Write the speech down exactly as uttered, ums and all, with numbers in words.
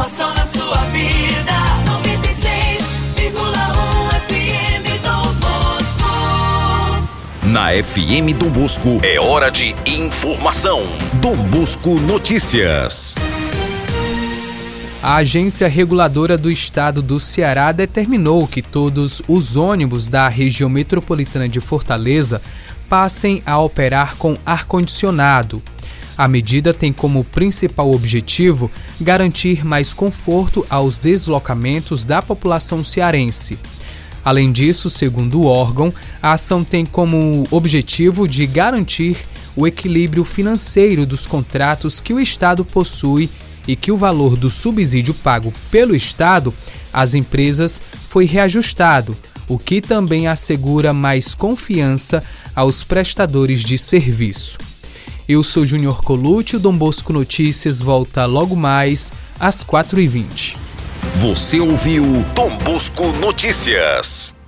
informação na sua vida. noventa e seis vírgula um F M Dom Bosco. Na F M Dom Bosco é hora de informação. Dom Bosco Notícias. A Agência Reguladora do Estado do Ceará determinou que todos os ônibus da região metropolitana de Fortaleza passem a operar com ar-condicionado. A medida tem como principal objetivo garantir mais conforto aos deslocamentos da população cearense. Além disso, segundo o órgão, a ação tem como objetivo de garantir o equilíbrio financeiro dos contratos que o Estado possui e que o valor do subsídio pago pelo Estado às empresas foi reajustado, o que também assegura mais confiança aos prestadores de serviço. Eu sou Júnior Colucci, o Dom Bosco Notícias volta logo mais às quatro e vinte. Você ouviu Dom Bosco Notícias.